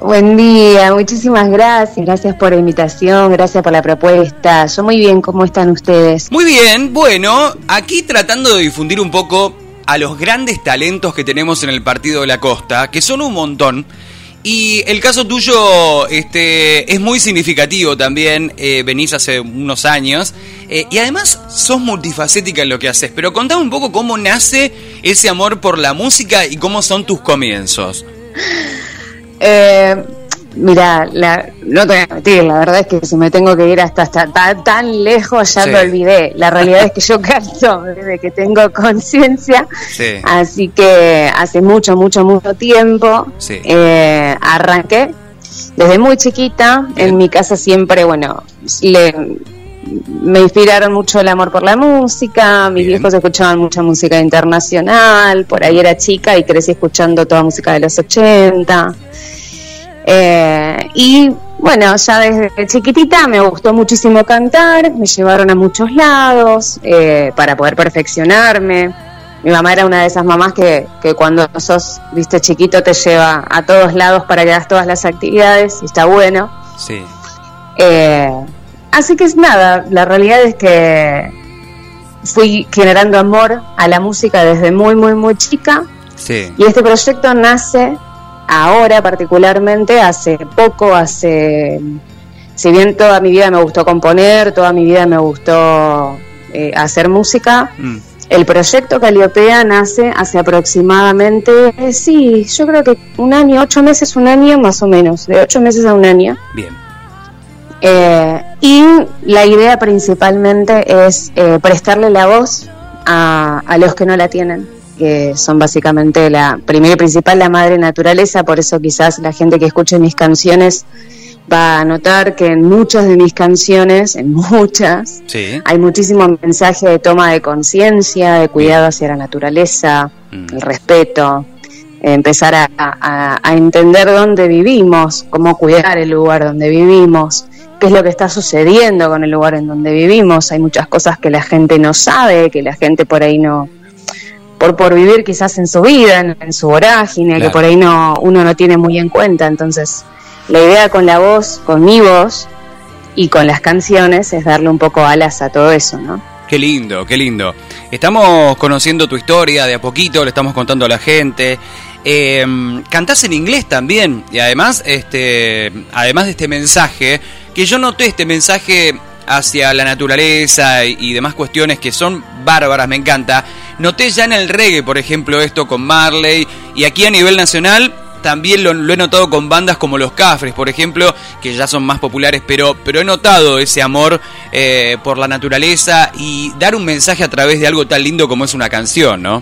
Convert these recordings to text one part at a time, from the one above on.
Buen día, muchísimas gracias por la invitación, gracias por la propuesta. Yo muy bien, ¿cómo están ustedes? Muy bien, bueno, aquí tratando de difundir un poco a los grandes talentos que tenemos en el Partido de la Costa, que son un montón. Y el caso tuyo es muy significativo también, venís hace unos años, y además sos multifacética en lo que haces, pero contame un poco cómo nace ese amor por la música y cómo son tus comienzos. Mira, no te voy a mentir, la verdad es que si me tengo que ir hasta tan lejos ya me olvidé. La realidad es que yo canto desde que tengo conciencia, así que hace mucho tiempo arranqué desde muy chiquita. En mi casa siempre, me inspiraron mucho el amor por la música. Mis viejos escuchaban mucha música internacional, por ahí era chica y crecí escuchando toda música de los 80. Y bueno, ya desde chiquitita me gustó muchísimo cantar, me llevaron a muchos lados para poder perfeccionarme. Mi mamá era una de esas mamás que cuando sos, viste, chiquito te lleva a todos lados para que hagas todas las actividades, y está bueno. Sí. Así que es nada, la realidad es que fui generando amor a la música desde muy chica. Sí. Y este proyecto nace ahora particularmente, si bien toda mi vida me gustó componer, toda mi vida me gustó hacer música, el proyecto Caliopea nace hace aproximadamente, yo creo que un año, 8 meses, un año más o menos, de 8 meses a un año. Bien. Y la idea principalmente es prestarle la voz a los que no la tienen, que son básicamente primero y principal la madre naturaleza. Por eso quizás la gente que escuche mis canciones va a notar que en muchas de mis canciones, hay muchísimo mensaje de toma de conciencia, de cuidado hacia la naturaleza, el respeto, empezar a entender dónde vivimos, cómo cuidar el lugar donde vivimos, qué es lo que está sucediendo con el lugar en donde vivimos. Hay muchas cosas que la gente no sabe, que la gente por ahí no, por vivir quizás en su vida, en su vorágine, que por ahí uno no tiene muy en cuenta. Entonces la idea con la voz, con mi voz y con las canciones, es darle un poco alas a todo eso, ¿no? Qué lindo, qué lindo. Estamos conociendo tu historia de a poquito, le estamos contando a la gente. Cantás en inglés también, y además de este mensaje, que yo noté este mensaje hacia la naturaleza y demás cuestiones que son bárbaras, me encanta. Noté ya en el reggae, por ejemplo, esto con Marley, y aquí a nivel nacional también lo he notado con bandas como Los Cafres, por ejemplo, que ya son más populares, pero he notado ese amor por la naturaleza y dar un mensaje a través de algo tan lindo como es una canción, ¿no?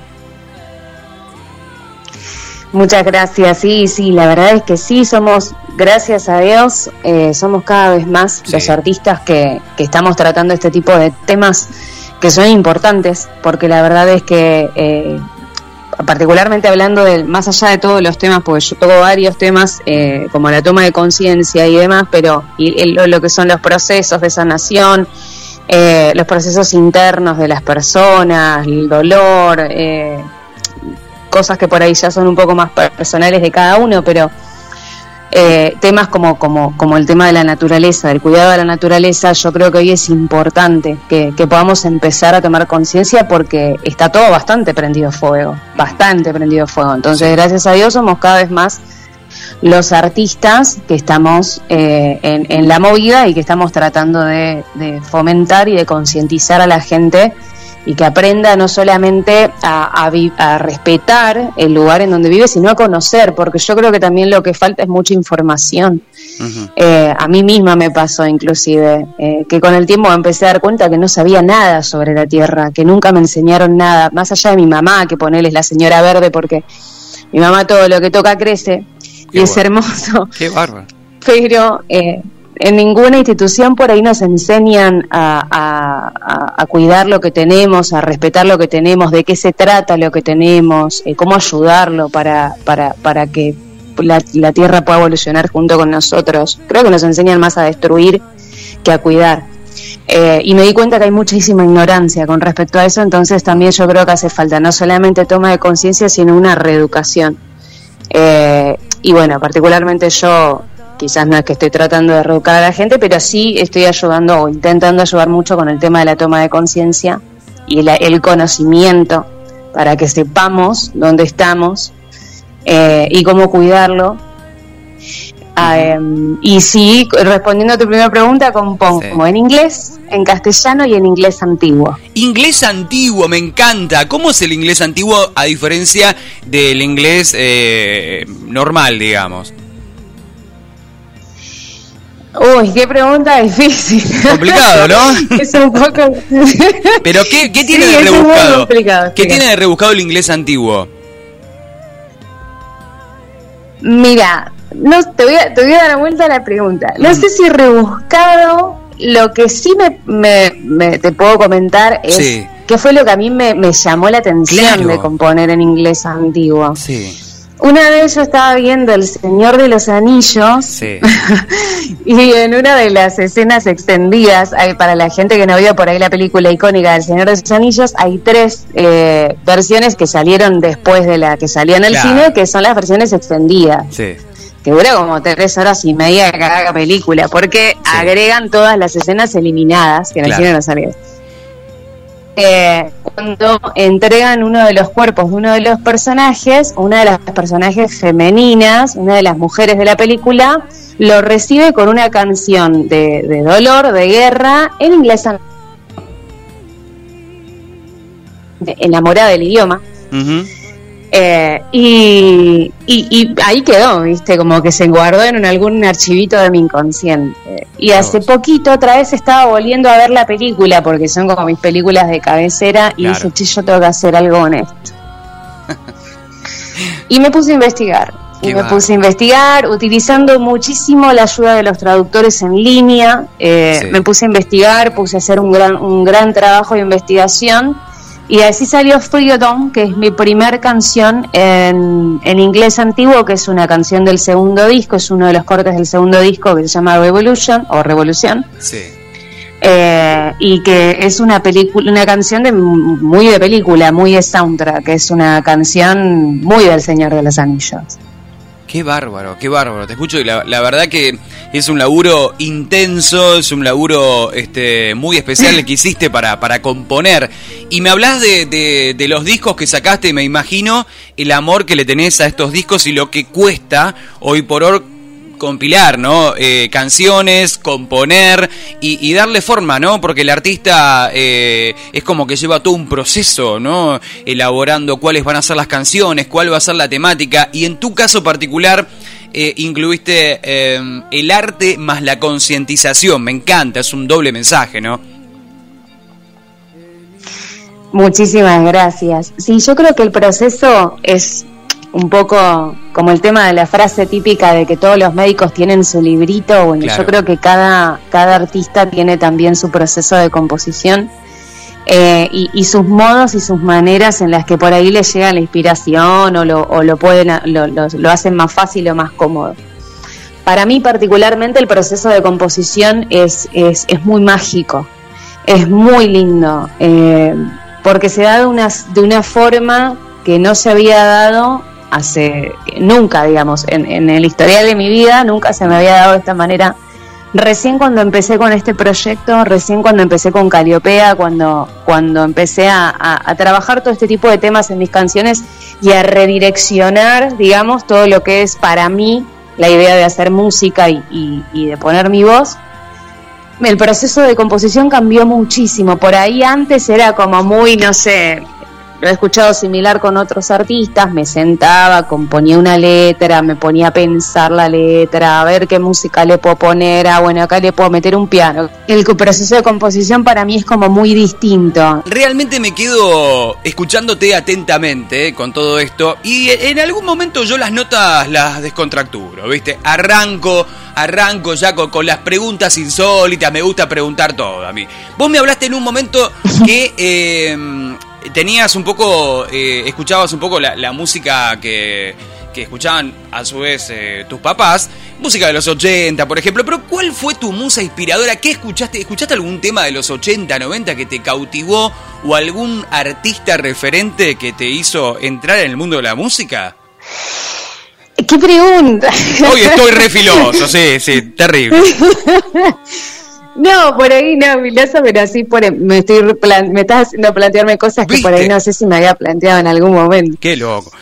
Muchas gracias, sí, la verdad es que sí, somos, gracias a Dios, somos cada vez más los artistas que estamos tratando este tipo de temas que son importantes, porque la verdad es que, particularmente hablando más allá de todos los temas, porque yo toco varios temas, como la toma de conciencia y demás, pero lo que son los procesos de sanación, los procesos internos de las personas, el dolor, cosas que por ahí ya son un poco más personales de cada uno, pero temas como el tema de la naturaleza, del cuidado de la naturaleza, yo creo que hoy es importante que podamos empezar a tomar conciencia, porque está todo bastante prendido fuego. Entonces, gracias a Dios, somos cada vez más los artistas que estamos en la movida y que estamos tratando de fomentar y de concientizar a la gente, y que aprenda no solamente a respetar el lugar en donde vive, sino a conocer, porque yo creo que también lo que falta es mucha información. A mí misma me pasó inclusive, que con el tiempo me empecé a dar cuenta que no sabía nada sobre la tierra, que nunca me enseñaron nada, más allá de mi mamá, que ponele es la señora verde, porque mi mamá todo lo que toca crece, es hermoso. Qué bárbaro. Pero en ninguna institución por ahí nos enseñan a cuidar lo que tenemos, a respetar lo que tenemos, de qué se trata lo que tenemos, cómo ayudarlo para que la tierra pueda evolucionar junto con nosotros. Creo que nos enseñan más a destruir que a cuidar. Y me di cuenta que hay muchísima ignorancia con respecto a eso, entonces también yo creo que hace falta no solamente toma de conciencia, sino una reeducación. y bueno, particularmente yo, quizás no es que estoy tratando de reeducar a la gente, pero sí estoy ayudando o intentando ayudar mucho con el tema de la toma de conciencia y el conocimiento para que sepamos dónde estamos y cómo cuidarlo. Y sí, respondiendo a tu primera pregunta, compongo en inglés, en castellano y en inglés antiguo. Inglés antiguo, me encanta. ¿Cómo es el inglés antiguo a diferencia del inglés normal, digamos? Uy, qué pregunta difícil. Complicado, ¿no? Es un poco... Pero ¿qué tiene de rebuscado? ¿Qué tiene de rebuscado el inglés antiguo? Mira, no te voy a dar vuelta a la pregunta. No sé si rebuscado, lo que sí te puedo comentar es qué fue lo que a mí me llamó la atención de componer en inglés antiguo. Sí. Una vez yo estaba viendo El Señor de los Anillos y en una de las escenas extendidas, para la gente que no vio por ahí la película icónica del Señor de los Anillos, hay 3 versiones que salieron después de la que salió en el cine, que son las versiones extendidas. Sí. Que dura como 3 horas y media cada película, porque agregan todas las escenas eliminadas que en el cine no salieron. Cuando entregan uno de los cuerpos de uno de los personajes, una de las personajes femeninas, una de las mujeres de la película, lo recibe con una canción de dolor, de guerra, en inglés, enamorada del idioma. Y ahí quedó, viste, como que se guardó en algún archivito de mi inconsciente. Y hace poquito otra vez estaba volviendo a ver la película, porque son como mis películas de cabecera, y dije, che, yo tengo que hacer algo honesto. Y me puse a investigar. Utilizando muchísimo la ayuda de los traductores en línea. Me puse a investigar, puse a hacer un gran trabajo de investigación. Y así salió Freedom, que es mi primer canción en inglés antiguo, que es una canción del segundo disco, es uno de los cortes del segundo disco que se llama Revolution, o Revolución. Sí. Y que es una canción muy de película, muy de soundtrack, que es una canción muy del Señor de los Anillos. Qué bárbaro, te escucho y la verdad que es un laburo intenso, es un laburo muy especial el que hiciste para componer. Y me hablás de los discos que sacaste y me imagino el amor que le tenés a estos discos y lo que cuesta hoy por hoy compilar, ¿no? Canciones, componer y darle forma, ¿no? Porque el artista es como que lleva todo un proceso, ¿no? Elaborando cuáles van a ser las canciones, cuál va a ser la temática, y en tu caso particular incluiste el arte más la concientización. Me encanta, es un doble mensaje, ¿no? Muchísimas gracias. Sí, yo creo que el proceso es un poco como el tema de la frase típica de que todos los médicos tienen su librito. Bueno, yo creo que cada artista tiene también su proceso de composición y sus modos y sus maneras en las que por ahí le llega la inspiración o lo hacen más fácil o más cómodo. Para mí particularmente el proceso de composición es muy mágico, es muy lindo, porque se da de una forma que no se había dado nunca, digamos, en el historial de mi vida, nunca se me había dado de esta manera. Recién cuando empecé con este proyecto, recién cuando empecé con Calliopeia, cuando empecé a trabajar todo este tipo de temas en mis canciones y a redireccionar, digamos, todo lo que es para mí la idea de hacer música y de poner mi voz, el proceso de composición cambió muchísimo. Por ahí antes era como muy, no sé, lo he escuchado similar con otros artistas, me sentaba, componía una letra, me ponía a pensar la letra, a ver qué música le puedo poner, bueno, acá le puedo meter un piano. El proceso de composición para mí es como muy distinto. Realmente me quedo escuchándote atentamente con todo esto y en algún momento yo las notas las descontracturo, ¿viste? Arranco ya con las preguntas insólitas, me gusta preguntar todo a mí. Vos me hablaste en un momento que tenías un poco, escuchabas un poco la música que escuchaban a su vez tus papás, música de los 80, por ejemplo, pero ¿cuál fue tu musa inspiradora? ¿Qué escuchaste? ¿Escuchaste algún tema de los 80, 90 que te cautivó o algún artista referente que te hizo entrar en el mundo de la música? ¿Qué pregunta? Hoy estoy re filoso, sí, terrible. No, por ahí no, filoso, pero así me estás haciendo plantearme cosas que por ahí no sé si me había planteado en algún momento. Qué loco.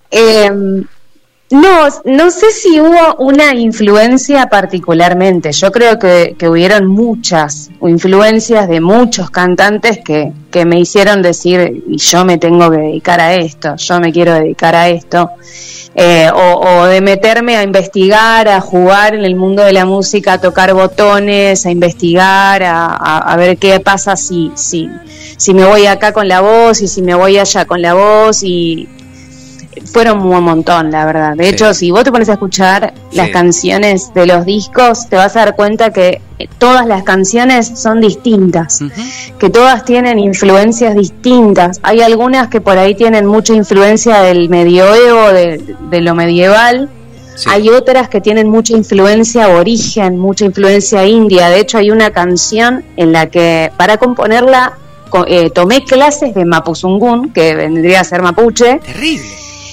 No sé si hubo una influencia particularmente. Yo creo que hubieron muchas influencias de muchos cantantes que me hicieron decir, y yo me tengo que dedicar a esto, yo me quiero dedicar a esto. O de meterme a investigar, a jugar en el mundo de la música, a tocar botones, a investigar, a ver qué pasa si me voy acá con la voz y si me voy allá con la voz, y fueron un montón, la verdad. De hecho, si vos te pones a escuchar las canciones de los discos, te vas a dar cuenta que todas las canciones son distintas, que todas tienen influencias distintas. Hay algunas que por ahí tienen mucha influencia del medioevo, de lo medieval. Hay otras que tienen mucha influencia aborigen, mucha influencia india. De hecho, hay una canción en la que, para componerla, tomé clases de mapuzungún, que vendría a ser mapuche. Terrible.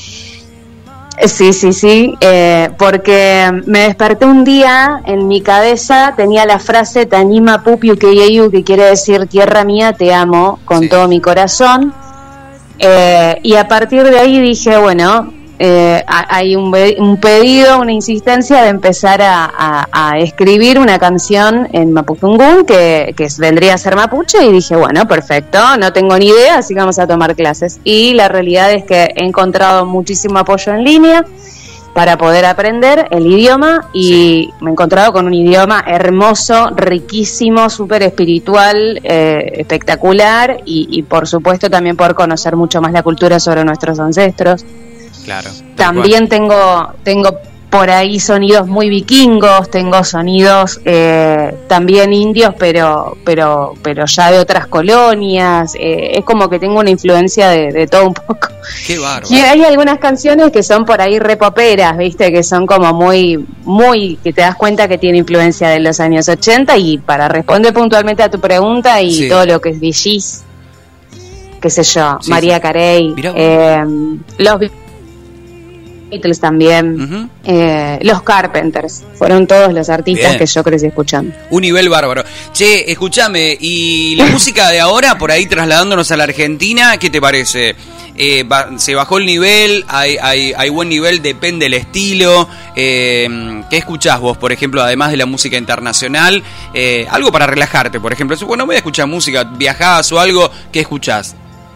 Sí, porque me desperté un día, en mi cabeza tenía la frase Tanima Pupi Ukeyeyu, que quiere decir tierra mía, te amo con todo mi corazón, y a partir de ahí dije, bueno, hay un pedido, una insistencia de empezar a escribir una canción en mapuzungún que vendría a ser mapuche, y dije, bueno, perfecto, no tengo ni idea, así que vamos a tomar clases. Y la realidad es que he encontrado muchísimo apoyo en línea para poder aprender el idioma, y me he encontrado con un idioma hermoso, riquísimo, súper espiritual, espectacular, y por supuesto también poder conocer mucho más la cultura sobre nuestros ancestros. Claro. También tengo por ahí sonidos muy vikingos, tengo sonidos también indios, pero ya de otras colonias. Es como que tengo una influencia de todo un poco. Qué bárbaro. Y hay algunas canciones que son por ahí repoperas, ¿viste? Que son como muy, que te das cuenta que tiene influencia de los años 80. Y para responder puntualmente a tu pregunta, y todo lo que es VGs, qué sé yo, María Carey, los Beatles también, los Carpenters, fueron todos los artistas que yo crecí escuchando. Un nivel bárbaro. Che, escúchame, y la música de ahora, por ahí trasladándonos a la Argentina, ¿qué te parece? ¿Se bajó el nivel? ¿Hay buen nivel? Depende del estilo. ¿Qué escuchás vos, por ejemplo, además de la música internacional? Algo para relajarte, por ejemplo. Bueno, voy a escuchar música, viajás o algo, ¿qué escuchás?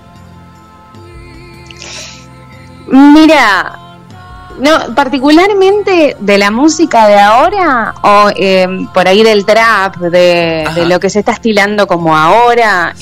Mira, no, particularmente de la música de ahora, o por ahí del trap, de lo que se está estilando como ahora,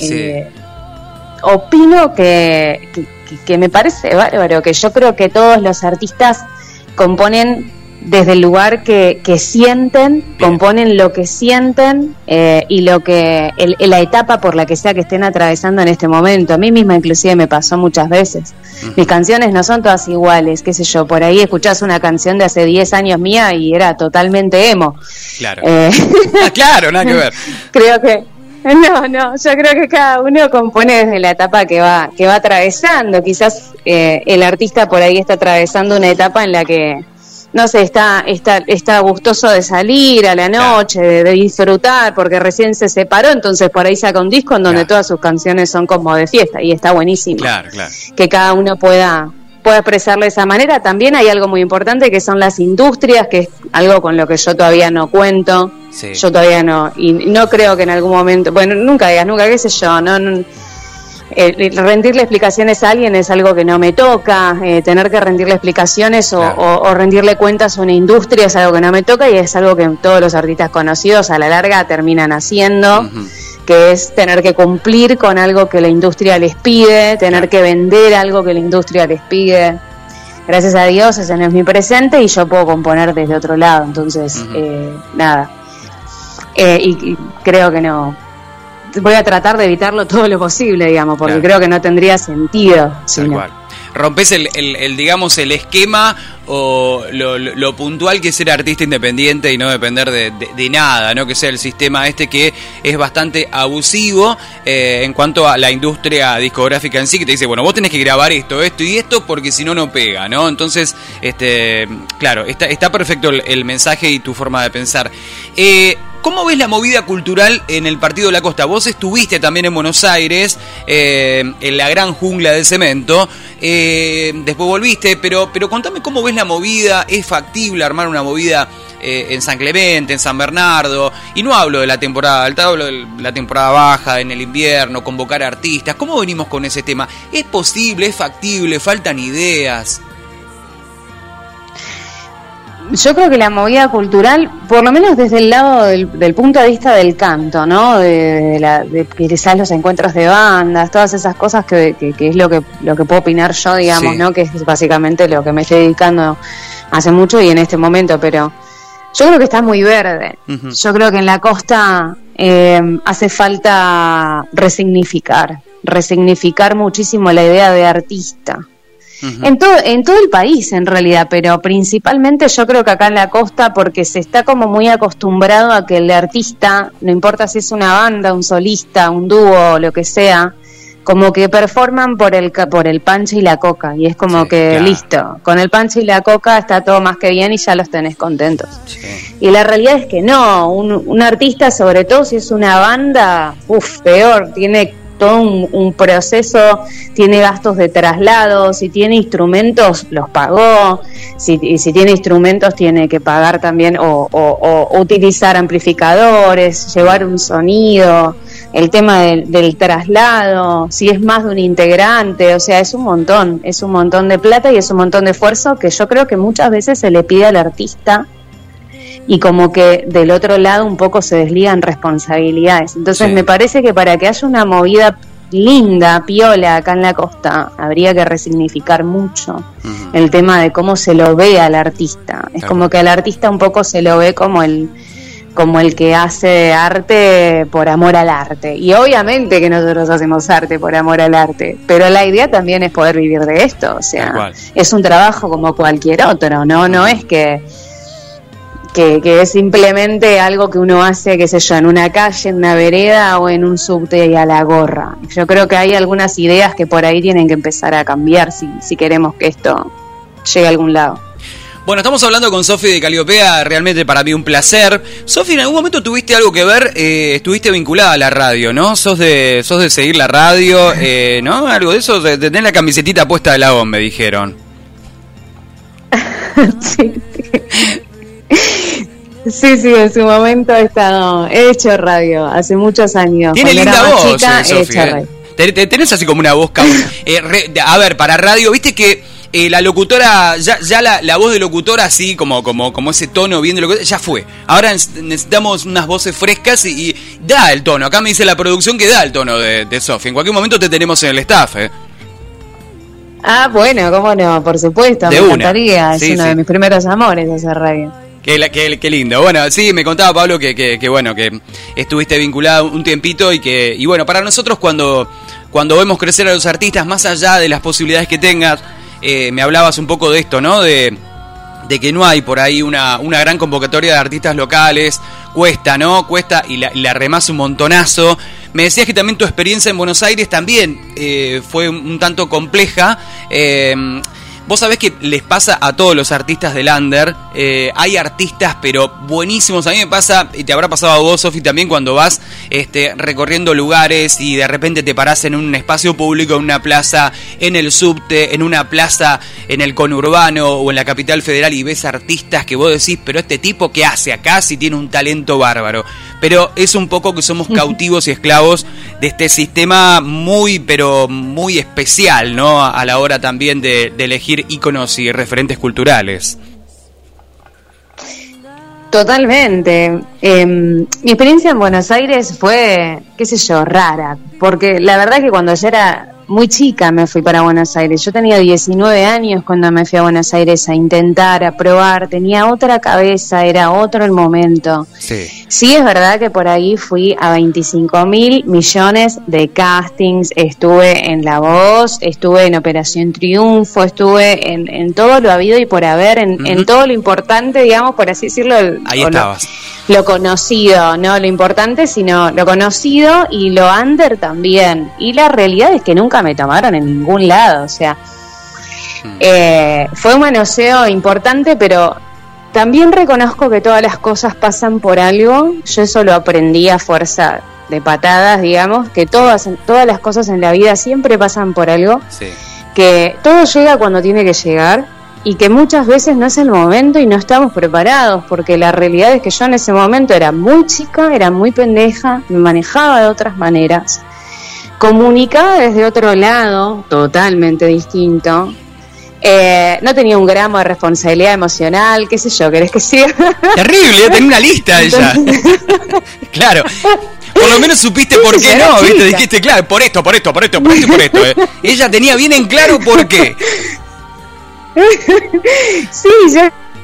opino que me parece bárbaro, que yo creo que todos los artistas componen desde el lugar que sienten, componen lo que sienten, y lo que la etapa por la que sea que estén atravesando en este momento. A mí misma inclusive me pasó muchas veces. Mis canciones no son todas iguales, qué sé yo, por ahí escuchás una canción de hace 10 años mía y era totalmente emo. Claro. Claro, nada que ver. Creo que yo creo que cada uno compone desde la etapa que va atravesando. Quizás el artista por ahí está atravesando una etapa en la que, no sé, está gustoso de salir a la noche, de disfrutar, porque recién se separó, entonces por ahí saca un disco en donde todas sus canciones son como de fiesta, y está buenísimo. Claro. Que cada uno pueda expresarlo de esa manera. También hay algo muy importante, que son las industrias, que es algo con lo que yo todavía no cuento. Yo todavía no, y no creo que en algún momento, bueno, nunca digas nunca, qué sé yo, rendirle explicaciones a alguien es algo que no me toca. Tener que rendirle explicaciones o rendirle cuentas a una industria es algo que no me toca, y es algo que todos los artistas conocidos a la larga terminan haciendo, que es tener que cumplir con algo que la industria les pide, tener que vender algo que la industria les pide. Gracias a Dios ese no es mi presente, y yo puedo componer desde otro lado, entonces y creo que no. Voy a tratar de evitarlo todo lo posible, digamos, porque creo que no tendría sentido. Tal cual. rompes digamos, el esquema o lo puntual que es ser artista independiente y no depender de nada, ¿no? Que sea el sistema que es bastante abusivo en cuanto a la industria discográfica en sí, que te dice, bueno, vos tenés que grabar esto y esto porque si no, no pega, ¿no? Entonces, claro, está perfecto el mensaje y tu forma de pensar. ¿Cómo ves la movida cultural en el Partido de la Costa? Vos estuviste también en Buenos Aires, en la gran jungla de cemento, después volviste, pero contame cómo ves la movida. ¿Es factible armar una movida en San Clemente, en San Bernardo? Y no hablo de la temporada alta, hablo de la temporada baja, en el invierno, convocar artistas. ¿Cómo venimos con ese tema? ¿Es posible? ¿Es factible? ¿Faltan ideas? Yo creo que la movida cultural, por lo menos desde el lado del punto de vista del canto, ¿no? De quizás los encuentros de bandas, todas esas cosas que es lo que puedo opinar yo, digamos, sí, ¿no? Que es básicamente lo que me estoy dedicando hace mucho y en este momento, pero yo creo que está muy verde. Uh-huh. Yo creo que en la costa hace falta resignificar muchísimo la idea de artista. Uh-huh. En todo el país en realidad, pero principalmente yo creo que acá en la costa, porque se está como muy acostumbrado a que el artista, no importa si es una banda, un solista, un dúo, lo que sea, como que performan por el panche y la coca, y es como sí, que claro, listo, con el panche y la coca está todo más que bien y ya los tenés contentos. Sí. Y la realidad es que no, un artista, sobre todo si es una banda, peor, tiene todo un proceso, tiene gastos de traslado, si tiene instrumentos los pagó, si tiene instrumentos tiene que pagar también o utilizar amplificadores, llevar un sonido, el tema del traslado, si es más de un integrante, o sea, es un montón de plata y es un montón de esfuerzo que yo creo que muchas veces se le pide al artista y como que del otro lado un poco se desligan responsabilidades. Entonces sí, me parece que para que haya una movida linda, piola acá en la costa, habría que resignificar mucho uh-huh, el tema de cómo se lo ve al artista. Es como que al artista un poco se lo ve como el que hace arte por amor al arte. Y obviamente que nosotros hacemos arte por amor al arte, pero la idea también es poder vivir de esto. O sea, es un trabajo como cualquier otro, no es que es simplemente algo que uno hace, qué sé yo, en una calle, en una vereda o en un subte y a la gorra. Yo creo que hay algunas ideas que por ahí tienen que empezar a cambiar si queremos que esto llegue a algún lado. Bueno, estamos hablando con Sofi de Caliopea, realmente para mí un placer. Sofi, en algún momento tuviste algo que ver, estuviste vinculada a la radio, ¿no? Sos de seguir la radio, ¿no? Algo de eso, de tener la camisetita puesta de la ON, me dijeron. Sí. Sí, en su momento he hecho radio hace muchos años. Tiene linda voz, Sofi. Tenés así como una voz a ver, para radio, viste que la locutora, ya la voz de locutora así como ese tono bien de locutora, ya fue. Ahora necesitamos unas voces frescas y da el tono. Acá me dice la producción que da el tono de Sofi. En cualquier momento te tenemos en el staff, Ah, bueno, cómo no, por supuesto, me encantaría. Es uno de mis primeros amores hacer radio. Qué lindo. Bueno, sí, me contaba Pablo que bueno, que estuviste vinculado un tiempito y bueno, para nosotros cuando vemos crecer a los artistas, más allá de las posibilidades que tengas, me hablabas un poco de esto, ¿no? De que no hay por ahí una gran convocatoria de artistas locales, cuesta, ¿no? Cuesta y la remás un montonazo. Me decías que también tu experiencia en Buenos Aires también fue un tanto compleja. Vos sabés que les pasa a todos los artistas del under, hay artistas pero buenísimos. A mí me pasa, y te habrá pasado a vos, Sofi, también cuando vas recorriendo lugares y de repente te parás en un espacio público, en una plaza, en el subte, en una plaza en el conurbano o en la capital federal y ves artistas que vos decís, pero este tipo ¿qué hace acá si tiene un talento bárbaro? Pero es un poco que somos cautivos y esclavos de este sistema pero muy especial, ¿no? A la hora también de elegir íconos y referentes culturales. Totalmente. Mi experiencia en Buenos Aires fue, qué sé yo, rara, porque la verdad que cuando yo era muy chica me fui para Buenos Aires. Yo tenía 19 años cuando me fui a Buenos Aires a intentar, a probar. Tenía otra cabeza, era otro el momento. Sí, es verdad que por ahí fui a 25.000 millones de castings. Estuve en La Voz, estuve en Operación Triunfo, estuve en todo lo habido y por haber, en todo lo importante, digamos, por así decirlo. Ahí estabas. Lo conocido, no lo importante, sino lo conocido y lo under también. Y la realidad es que nunca me tomaron en ningún lado, o sea, fue un manoseo importante, pero también reconozco que todas las cosas pasan por algo. Yo eso lo aprendí a fuerza de patadas, digamos, que todas las cosas en la vida siempre pasan por algo, que todo llega cuando tiene que llegar. Y que muchas veces no es el momento y no estamos preparados, porque la realidad es que yo en ese momento era muy chica, era muy pendeja, me manejaba de otras maneras, comunicaba desde otro lado, totalmente distinto, no tenía un gramo de responsabilidad emocional, qué sé yo, ¿querés que siga? Terrible, tenía una lista ella. Claro. Por lo menos supiste por qué no, ¿viste? Dijiste, claro, por esto. Ella tenía bien en claro por qué. Sí, yo...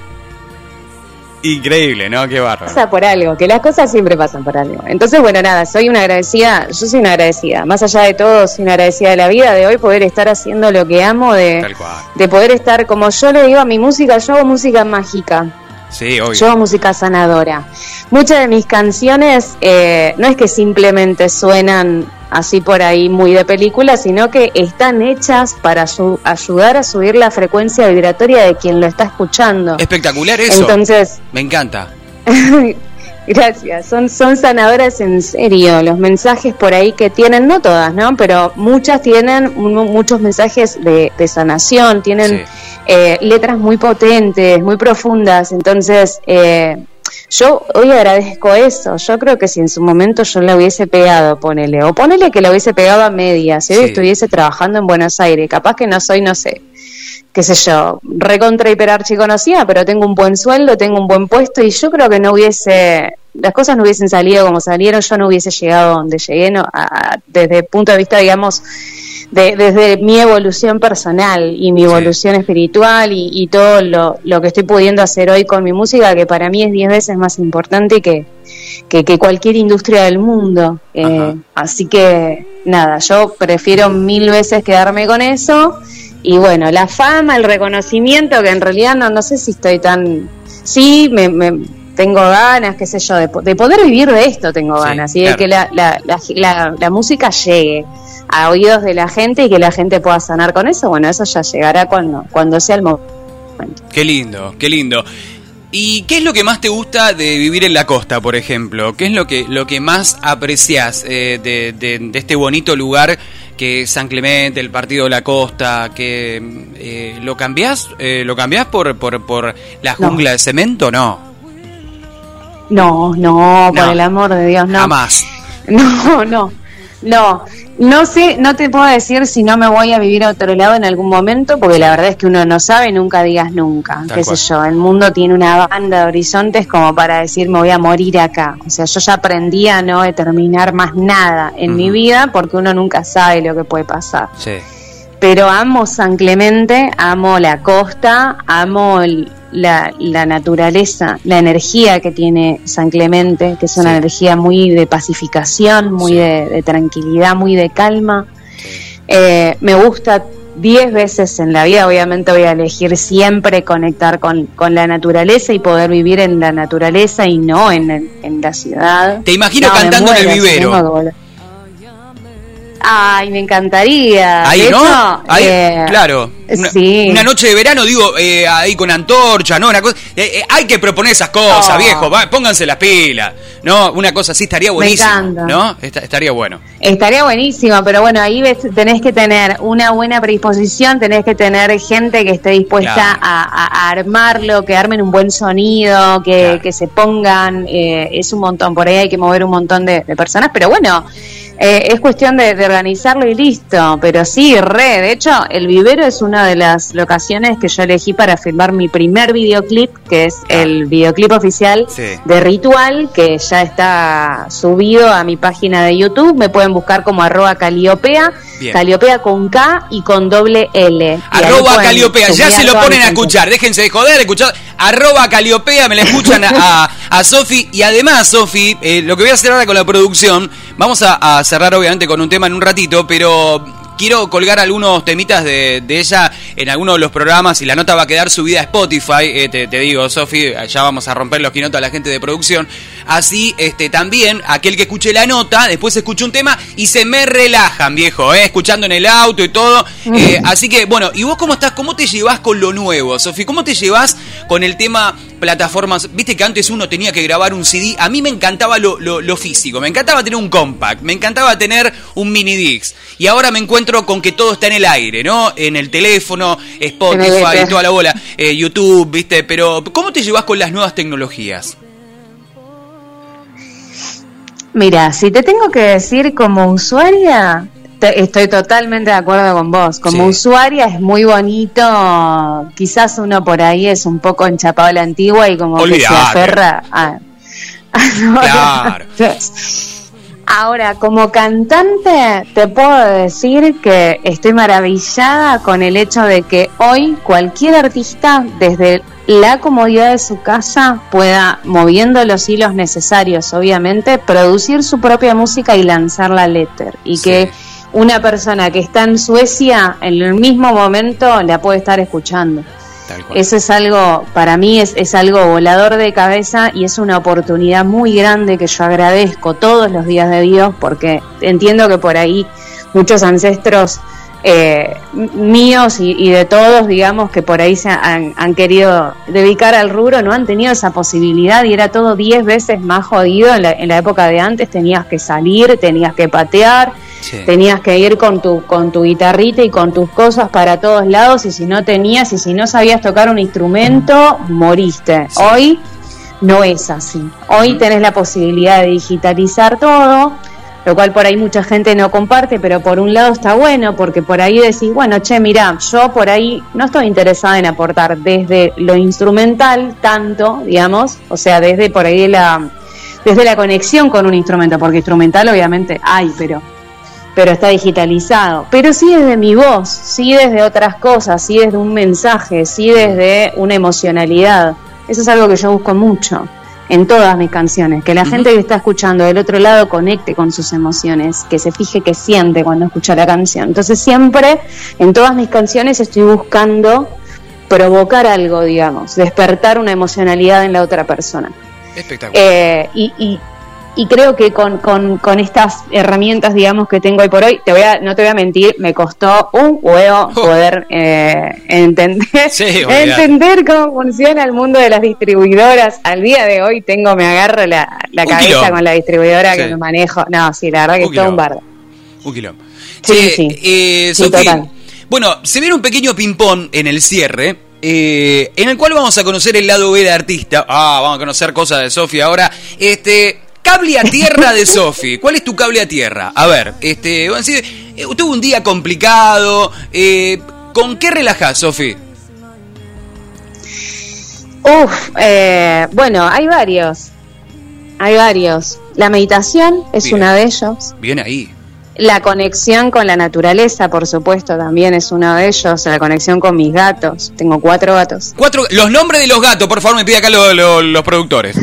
Increíble, ¿no? Qué bárbaro. Pasa por algo, que las cosas siempre pasan por algo. Entonces, bueno, nada, yo soy una agradecida. Más allá de todo, soy una agradecida de la vida, de hoy poder estar haciendo lo que amo, de poder estar, como yo le digo a mi música, yo hago música mágica. Sí, obvio. Yo hago música sanadora. Muchas de mis canciones no es que simplemente suenan así por ahí muy de película, sino que están hechas para ayudar a subir la frecuencia vibratoria de quien lo está escuchando. Espectacular eso. Entonces, me encanta. Gracias, son sanadoras en serio. Los mensajes por ahí que tienen, no todas, ¿no? Pero muchas tienen muchos mensajes de sanación, tienen letras muy potentes, muy profundas. Entonces, yo hoy agradezco eso. Yo creo que si en su momento yo la hubiese pegado, ponele que la hubiese pegado a medias, si hoy estuviese trabajando en Buenos Aires, capaz que no soy, no sé, qué sé yo, recontra hiper archiconocida, pero tengo un buen sueldo, tengo un buen puesto, y yo creo que las cosas no hubiesen salido como salieron, yo no hubiese llegado donde llegué, desde el punto de vista, digamos, desde mi evolución personal y mi evolución espiritual y todo lo que estoy pudiendo hacer hoy con mi música, que para mí es 10 veces más importante que cualquier industria del mundo. Así que, nada, yo prefiero 1000 veces quedarme con eso. Y bueno, la fama, el reconocimiento, que en realidad no sé si estoy tan... Sí, me tengo ganas, qué sé yo, de poder vivir de esto tengo ganas, y de que la música llegue a oídos de la gente y que la gente pueda sanar con eso. Bueno, eso ya llegará cuando sea el momento. Qué lindo, qué lindo. ¿Y qué es lo que más te gusta de vivir en la costa, por ejemplo? ¿Qué es lo que más apreciás de este bonito lugar que es San Clemente, el Partido de la Costa? Que ¿lo cambiás por la jungla de cemento? No, por el amor de Dios, no. Jamás. No sé, no te puedo decir si no me voy a vivir a otro lado en algún momento, porque la verdad es que uno no sabe, nunca digas nunca. Qué sé yo, el mundo tiene una banda de horizontes como para decir me voy a morir acá. O sea, yo ya aprendí a no determinar más nada en mi vida, porque uno nunca sabe lo que puede pasar. Sí. Pero amo San Clemente, amo la costa, amo la naturaleza, la energía que tiene San Clemente, que es una energía muy de pacificación, muy de tranquilidad, muy de calma. Me gusta 10 veces en la vida, obviamente voy a elegir siempre conectar con la naturaleza y poder vivir en la naturaleza y no en la ciudad. Te imagino cantando en el vivero. Ay, me encantaría. Ahí, de ¿no? Hecho, ahí, claro. Una noche de verano, digo, ahí con antorcha, ¿no? Una cosa, hay que proponer esas cosas, viejo. Pónganse las pilas, ¿no? Una cosa así estaría buenísimo. Me encanta. ¿No? Estaría bueno. Estaría buenísimo, pero bueno, ahí tenés que tener una buena predisposición, tenés que tener gente que esté dispuesta a armarlo, que armen un buen sonido, que se pongan. Es un montón, por ahí hay que mover un montón de personas, pero bueno. Es cuestión de organizarlo y listo, pero sí, de hecho, el vivero es una de las locaciones que yo elegí para filmar mi primer videoclip, que es el videoclip oficial de Ritual, que ya está subido a mi página de YouTube. Me pueden buscar como @Caliopea, Caliopea con K y con doble L. @Caliopea, ya se lo ponen a escuchar, déjense de joder, escuchar, @Caliopea, me la escuchan a Sofi, y además, Sofi, lo que voy a hacer ahora con la producción, vamos a cerrar obviamente con un tema en un ratito, pero quiero colgar algunos temitas de ella en algunos de los programas y la nota va a quedar subida a Spotify, te digo, Sofi, ya vamos a romper los quinotos a la gente de producción, así también aquel que escuche la nota, después escucha un tema y se me relajan, viejo, escuchando en el auto y todo, así que bueno, ¿y vos cómo estás? ¿Cómo te llevas con lo nuevo, Sofi? ¿Cómo te llevas con el tema plataformas? Viste que antes uno tenía que grabar un CD, a mí me encantaba lo físico, me encantaba tener un compact, me encantaba tener un mini disc, y ahora me encuentro con que todo está en el aire, ¿no? En el teléfono, Spotify, toda la bola, YouTube, ¿viste? Pero ¿cómo te llevas con las nuevas tecnologías? Mira, si te tengo que decir como usuaria, estoy totalmente de acuerdo con vos. Como usuaria es muy bonito, quizás uno por ahí es un poco enchapado a la antigua y como que se aferra a... Claro. Ahora, como cantante, te puedo decir que estoy maravillada con el hecho de que hoy cualquier artista, desde la comodidad de su casa, pueda, moviendo los hilos necesarios, obviamente, producir su propia música y lanzarla al éter. Y que una persona que está en Suecia, en el mismo momento, la puede estar escuchando. Eso es algo, para mí es algo volador de cabeza y es una oportunidad muy grande que yo agradezco todos los días de Dios, porque entiendo que por ahí muchos ancestros míos y de todos, digamos, que por ahí se han querido dedicar al rubro, no han tenido esa posibilidad y era todo 10 veces más jodido. En la época de antes tenías que salir, tenías que patear, tenías que ir con tu guitarrita y con tus cosas para todos lados, y si no sabías tocar un instrumento, moriste. Hoy no es así. Hoy tenés la posibilidad de digitalizar todo, lo cual por ahí mucha gente no comparte, pero por un lado está bueno, porque por ahí decís, bueno, mirá, yo por ahí no estoy interesada en aportar desde lo instrumental tanto, digamos, o sea, desde por ahí desde la conexión con un instrumento, porque instrumental obviamente hay, pero está digitalizado, pero sí desde mi voz, sí desde otras cosas, sí desde un mensaje, sí desde una emocionalidad. Eso es algo que yo busco mucho en todas mis canciones, que la gente que está escuchando del otro lado conecte con sus emociones, que se fije qué siente cuando escucha la canción. Entonces siempre, en todas mis canciones, estoy buscando provocar algo, digamos, despertar una emocionalidad en la otra persona. Espectacular. Y creo que con estas herramientas, digamos, que tengo hoy por hoy, no te voy a mentir, me costó un huevo poder entender cómo funciona el mundo de las distribuidoras. Al día de hoy me agarro la cabeza con la distribuidora que me manejo. No, sí, la verdad que es todo un bardo. Un quilombo. Sí, total. Bueno, se viene un pequeño ping-pong en el cierre, en el cual vamos a conocer el lado B de artista. Vamos a conocer cosas de Sofi ahora. Cable a tierra de Sofi. ¿Cuál es tu cable a tierra? A ver, tuve un día complicado. ¿Con qué relajás, Sofi? Bueno, hay varios. La meditación es una de ellos. Bien ahí. La conexión con la naturaleza, por supuesto, también es uno de ellos. La conexión con mis gatos. Tengo 4 gatos. Los nombres de los gatos, por favor, me pide acá los productores.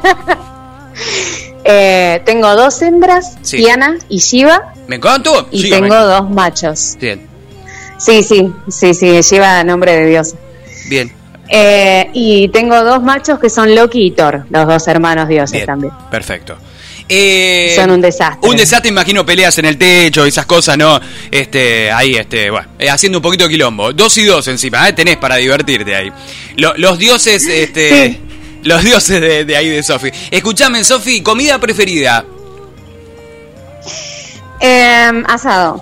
Tengo 2 hembras, Tiana y Shiva. Me encantó. Y tengo 2 machos. Bien. Sí, Shiva, nombre de Dios. Bien. Y tengo 2 machos que son Loki y Thor, los 2 hermanos dioses. Bien. También. Perfecto. Son un desastre. Un desastre, imagino, peleas en el techo, esas cosas, ¿no? Bueno, haciendo un poquito de quilombo. 2 y 2 encima, tenés para divertirte ahí. Los dioses, Sí. Los dioses de ahí de Sofi. Escuchame, Sofi, ¿comida preferida? Asado.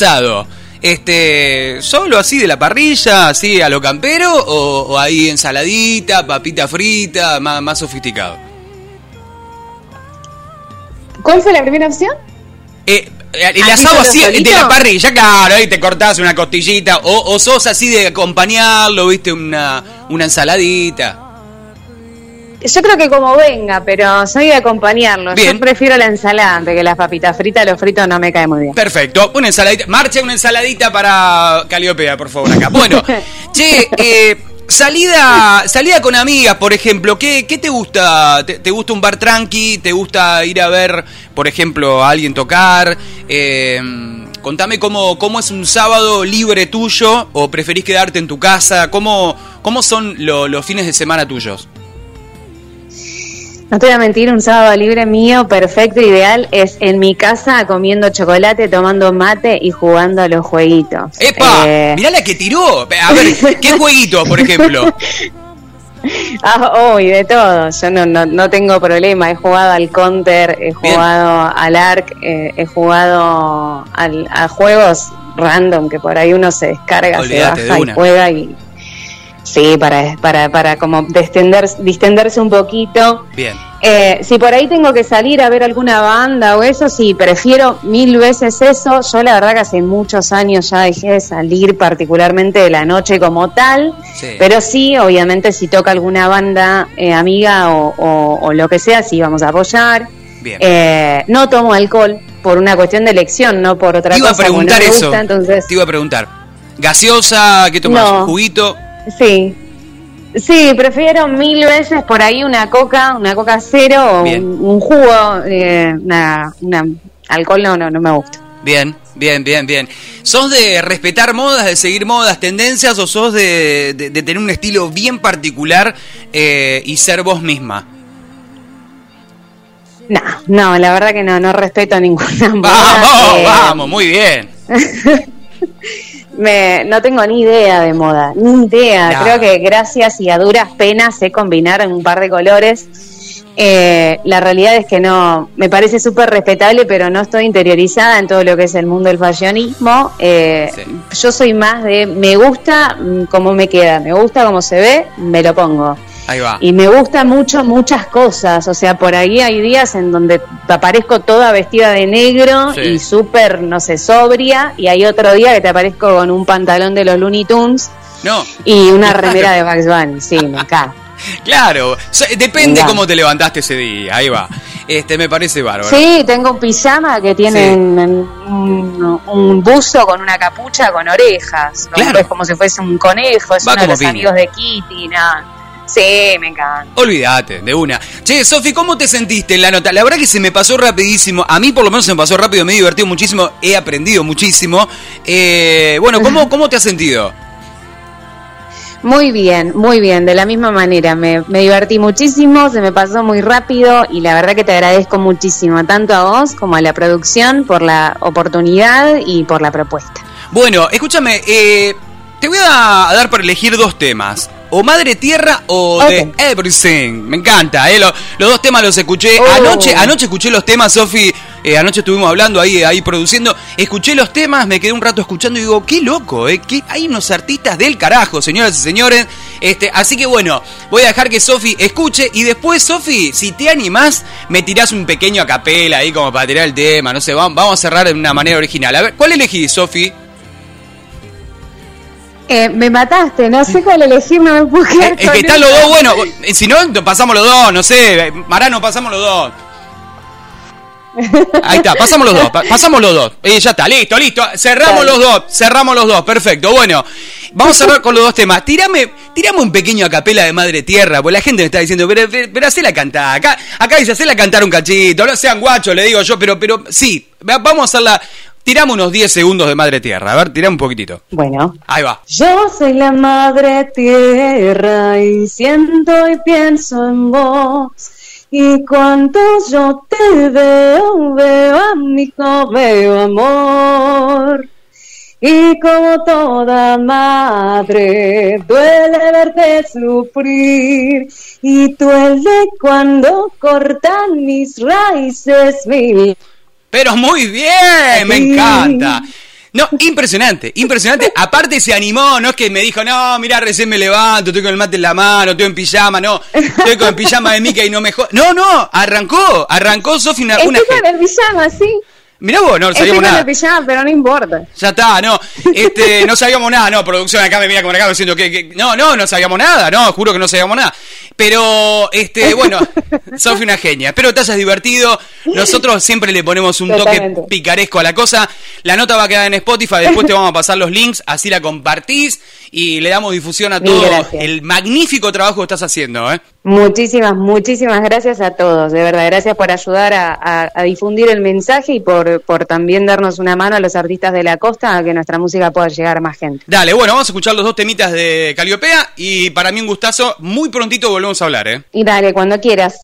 ¿Solo así de la parrilla, así a lo campero? ¿O ahí ensaladita, papita frita, más sofisticado? ¿Cuál fue la primera opción? el asado así de la parrilla, claro, ahí te cortás una costillita, o sos así de acompañarlo, viste, una ensaladita. Yo creo que como venga, pero soy de acompañarlo. Bien. Yo prefiero la ensalada antes que las papitas fritas. Los fritos no me cae muy bien. Perfecto. Una ensaladita. Marcha una ensaladita para Caliopea, por favor, acá. Bueno, che, salida con amigas, por ejemplo. ¿Qué te gusta? ¿Te gusta un bar tranqui? ¿Te gusta ir a ver, por ejemplo, a alguien tocar? Contame cómo es un sábado libre tuyo, o preferís quedarte en tu casa. ¿Cómo son los fines de semana tuyos? No te voy a mentir, un sábado libre mío, perfecto, ideal, es en mi casa comiendo chocolate, tomando mate y jugando a los jueguitos. ¡Epa! Mirá la que tiró. A ver, ¿qué jueguito, por ejemplo? De todo. Yo no tengo problema. He jugado al Counter, he jugado al Ark, he jugado a juegos random que por ahí uno se descarga, se baja y juega y... Sí, para como distenderse un poquito. Bien. Si por ahí tengo que salir a ver alguna banda o eso, sí, prefiero 1000 veces eso. Yo la verdad que hace muchos años ya dejé de salir particularmente de la noche como tal. Sí. Pero sí, obviamente si toca alguna banda amiga o lo que sea, sí vamos a apoyar. Bien. No tomo alcohol por una cuestión de elección, no por otra cosa. Te iba a preguntar eso. Gusta, entonces... Te iba a preguntar. ¿Gaseosa? ¿Qué tomas? No. ¿Un juguito? Sí, prefiero 1000 veces por ahí una coca cero o un jugo, alcohol no me gusta. Bien. ¿Sos de respetar modas, de seguir modas, tendencias, o sos de tener un estilo bien particular y ser vos misma? No, la verdad que no respeto ninguna moda. Vamos, muy bien. No tengo ni idea de moda, ni idea. No. Creo que gracias y a duras penas sé combinar en un par de colores. La realidad es que no, me parece súper respetable, pero no estoy interiorizada en todo lo que es el mundo del fashionismo. Yo soy más de, me gusta cómo me queda, me gusta cómo se ve, me lo pongo. Ahí va. Y me gustan muchas cosas, o sea, por ahí hay días en donde aparezco toda vestida de negro y súper, sobria, y hay otro día que te aparezco con un pantalón de los Looney Tunes y una remera de Bugs Bunny, sí, me encanta. Claro, depende cómo te levantaste ese día, ahí va. Me parece bárbaro. Sí, tengo un pijama que tiene un buzo con una capucha con orejas, claro. Es como si fuese un conejo, es uno de los amigos de Kitty, nada. Sí, me encanta. Olvídate, de una. Che, Sofi, ¿cómo te sentiste en la nota? La verdad que se me pasó rapidísimo. A mí por lo menos se me pasó rápido, me he divertido muchísimo, he aprendido muchísimo. Bueno, ¿cómo te has sentido? Muy bien, de la misma manera. Me divertí muchísimo, se me pasó muy rápido y la verdad que te agradezco muchísimo, tanto a vos como a la producción, por la oportunidad y por la propuesta. Bueno, escúchame, te voy a dar para elegir 2 temas. O Madre Tierra o de Everything. Me encanta, los 2 temas los escuché. Anoche escuché los temas, Sofi. Anoche estuvimos hablando ahí produciendo. Escuché los temas, me quedé un rato escuchando y digo, qué loco, que hay unos artistas del carajo, señoras y señores. Así que bueno, voy a dejar que Sofi escuche. Y después, Sofi, si te animás, me tirás un pequeño a capela ahí como para tirar el tema. No sé, vamos a cerrar de una manera original. A ver, ¿cuál elegís, Sofi? Me mataste, no sé cuál elegir, no me puedo quedar es que están los 2, bueno, si no, pasamos los 2, no sé, Marano, pasamos los 2. Ahí está, pasamos los 2. Ya está, listo, cerramos los dos, perfecto. Bueno, vamos a cerrar con los 2 temas. Tirame un pequeño acapela de Madre Tierra, porque la gente me está diciendo, pero hacela cantar, acá dice, hacela cantar un cachito, no sean guachos, le digo yo, pero sí, vamos a hacerla. Tirame unos 10 segundos de Madre Tierra. A ver, tirame un poquitito. Bueno. Ahí va. Yo soy la Madre Tierra y siento y pienso en vos. Y cuando yo te veo amigo, veo amor. Y como toda madre, duele verte sufrir. Y duele cuando cortan mis raíces mil. Pero muy bien, me encanta. No, impresionante. Aparte se animó, no es que me dijo, no, mirá, recién me levanto, estoy con el mate en la mano, estoy en pijama, no, estoy con el pijama de Mickey y no me jodas. No, arrancó, Sofi, Estoy con el pijama, sí. Mirá vos, no sabíamos nada. Pijama, pero no importa. Ya está, no. No sabíamos nada, no. Producción acá me mira como acá diciendo que no sabíamos nada, no, juro que no sabíamos nada. Pero, bueno, Sofi una genia. Espero te hayas divertido. Nosotros siempre le ponemos un toque picaresco a la cosa. La nota va a quedar en Spotify, después te vamos a pasar los links, así la compartís y le damos difusión a todo el magnífico trabajo que estás haciendo, ¿eh? Muchísimas gracias a todos, de verdad, gracias por ayudar a difundir el mensaje y por también darnos una mano a los artistas de la costa a que nuestra música pueda llegar a más gente. Dale, bueno, vamos a escuchar los 2 temitas de Calliopeia y para mí un gustazo, muy prontito volvemos a hablar, ¿eh? Y dale, cuando quieras.